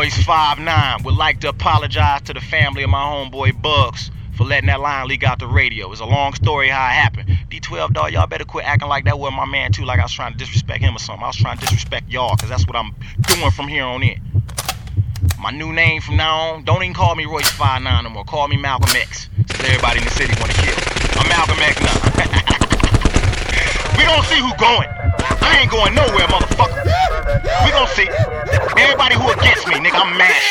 Royce 5'9" would like to apologize to the family of my homeboy Bugs for letting that line leak out the radio. It's a long story how it happened. D12, dog, y'all better quit acting like that was my man too, like I was trying to disrespect him or something. I was trying to disrespect y'all, because that's what I'm doing from here on in. My new name from now on, don't even call me Royce 5'9" no more. Call me Malcolm X, since everybody in the city want to kill me. I'm Malcolm X now. We gonna see who going. I ain't going nowhere, motherfucker. We gonna see. Everybody who against me, nigga, I'm mad.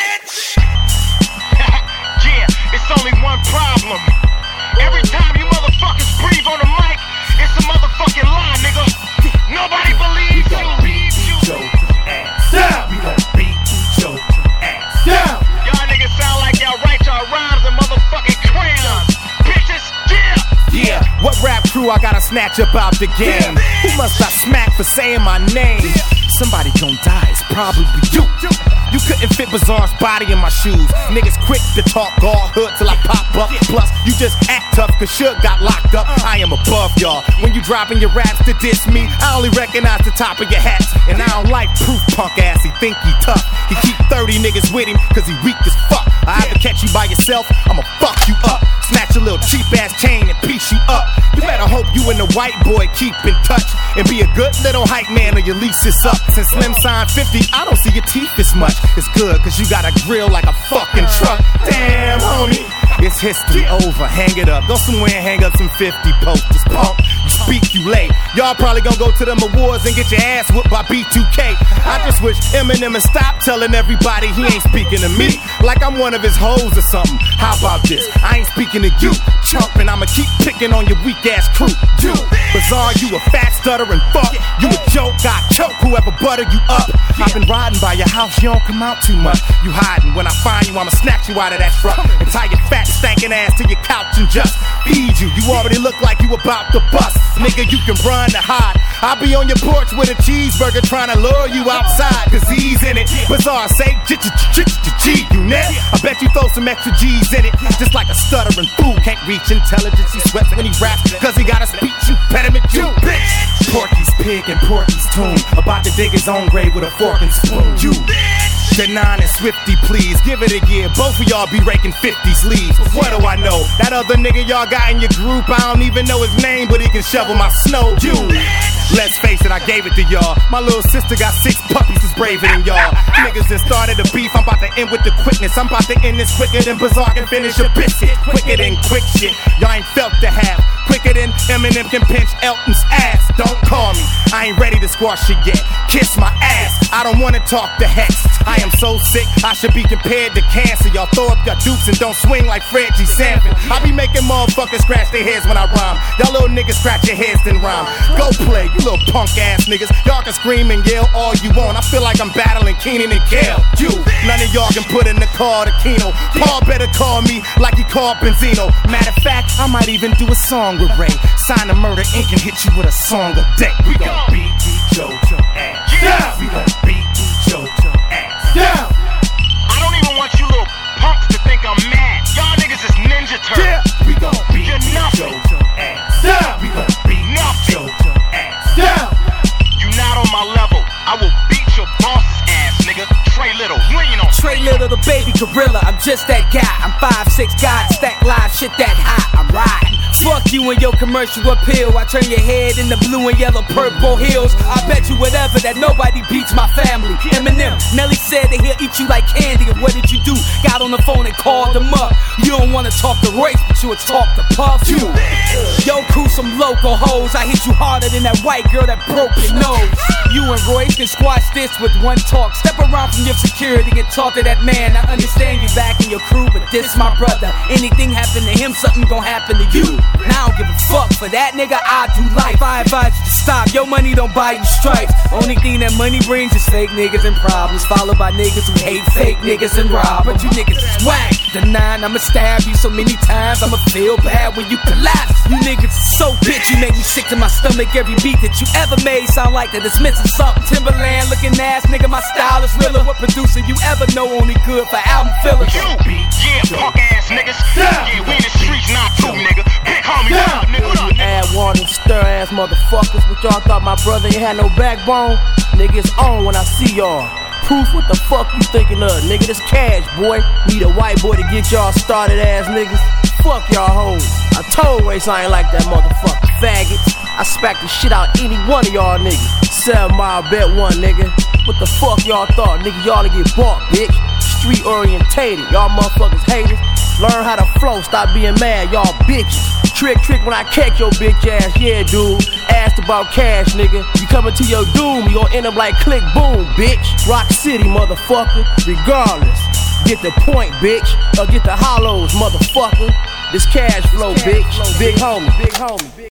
Yeah, it's only one problem. Every time you motherfuckers breathe on the mic, it's a motherfucking lie, nigga. Nobody believes you. Beat your ass down. We gon' beat your ass down. Y'all niggas sound like y'all write y'all rhymes in motherfucking crayons. Bitches, yeah, what rap crew I gotta snatch up out the game? Who must I smack for saying my name? Somebody gon' die, it's probably you. You couldn't fit Bizarre's body in my shoes. Niggas quick to talk all hood till I pop up. Plus, you just act tough cause Suge got locked up. I am above y'all. When you dropping your raps to diss me, I only recognize the top of your hats. And I don't like proof punk ass, he think he tough. He keep 30 niggas with him cause he weak as fuck. I ever catch you by yourself, I'ma fuck you up. Snatch a little cheap ass chain and piece you up. You better hope you and the white boy keep in touch and be a good little hype man or your lease is up. Since Slim signed 50, I don't see your teeth this much. It's good cause you got a grill like a fucking truck. Damn homie, it's history over, hang it up. Go somewhere and hang up some 50 posters, punk. You speak, you late. Y'all probably gonna go to them awards and get your ass whooped by B2K. I just wish Eminem would stop telling everybody he ain't speaking to me like I'm one of his hoes or something. How about this? I ain't speaking to you, chump, and I'ma keep picking on your weak ass crew. You, Bizarre, you a fat stuttering fuck. You a joke, got choke whoever butter you up. I've been riding by your house, you don't come out too much. You hiding, when I find you, I'ma snatch you out of that truck and tie your fat stankin' ass to your couch and just feed you. You already look like you about to bust. Nigga, you can run or hide. I'll be on your porch with a cheeseburger trying to lure you outside, cause he's in it. Bizarre, say G, you net. I bet you throw some extra G's in it. Just like a stuttering fool, can't reach intelligence. He sweats when he raps, cause he got a speech impediment, you bitch. Porky's pig and Porky's tomb, about to dig his own grave with a fork and spoon. You Denon and Swifty, please give it a year. Both of y'all be raking 50s leaves. What do I know? That other nigga y'all got in your group, I don't even know his name, but he can shovel my snow. You, let's face it, I gave it to y'all. My little sister got 6 puppies that's braver than y'all. Niggas that started the beef, I'm about to end with the quickness. I'm about to end this quicker than Bizarre can finish a biscuit. Quicker than quick shit, y'all ain't felt the half. Quicker than Eminem can pinch Elton's ass. Don't call me, I ain't ready to squash it yet. Kiss my ass, I don't wanna talk to Hex. I am so sick, I should be compared to cancer. Y'all throw up your dukes and don't swing like Fred G. Sanford. I be making motherfuckers scratch their heads when I rhyme. Y'all little niggas scratch your heads then rhyme. Go play, you little punk ass niggas. Y'all can scream and yell all you want. I feel like I'm battling Keenan and Kel. You, none of y'all can put in the call to Keno. Paul better call me like he called Benzino. Matter of fact, I might even do a song with Ray. Sign a Murder Inc. and hit you with a song a day. We gon' beat your ass down. We gon' beat your ass down. I don't even want you little punks to think I'm mad. Y'all niggas is Ninja Turtles. Yeah. We gon' beat You're nothing. your ass down. We gon' beat Nothing. your ass down. You not on my level. I will beat your boss's ass, nigga. Trey Little, lean on. Trey Little, the baby gorilla, I'm just that guy. I'm 5'6", God, stack live, shit that high, I'm riding. Fuck you and your commercial appeal. I turn your head into blue and yellow purple hills. I bet you whatever that nobody beats my family. Eminem, Nelly said that he'll eat you like candy. And what did you do? Got on the phone and called him up. You don't wanna talk to Royce, but you would talk to Puff. You, yo crew some local hoes. I hit you harder than that white girl that broke your nose. You and Royce can squash this with one talk. Step around from your security and talk to that man. I understand you back in your crew, but this my brother. Anything happen to him, something gon' happen to you. Now I don't give a fuck for that nigga, I do life. I advise you to stop, your money don't buy you stripes. Only thing that money brings is fake niggas and problems, followed by niggas who hate fake niggas and rob. But you niggas is whack. The 9, I'ma stab you so many times, I'ma feel bad when you collapse. You niggas is so bitch, you make me sick to my stomach. Every beat that you ever made sound like that it's missing something. Timberland looking ass nigga, my style is realer. What producer you ever know only good for album fillers? You, yeah, punk ass niggas. Yeah, we in the streets, not two, nigga. Big homie, what up, nigga? What up, nigga? Add water, stir ass motherfuckers. But y'all thought my brother ain't had no backbone? Nigga, it's on when I see y'all. proof? What the fuck you thinking of, nigga? This cash, boy. Need a white boy to get y'all started, ass niggas. Fuck y'all hoes. I told Race I ain't like that motherfucker. Faggots. I smack the shit out any one of y'all niggas. 7 Mile bet one, nigga. What the fuck y'all thought, nigga? Y'all to get bought, bitch. Street orientated. Y'all motherfuckers haters. Learn how to flow. Stop being mad, y'all bitches. Trick when I catch your bitch ass. Yeah, dude. Asked about cash, nigga. You coming to your doom. You gon' end up like Click Boom, bitch. Rock City, motherfucker. Regardless. Get the point, bitch. Or get the hollows, motherfucker. This cash flow, bitch. Big homie.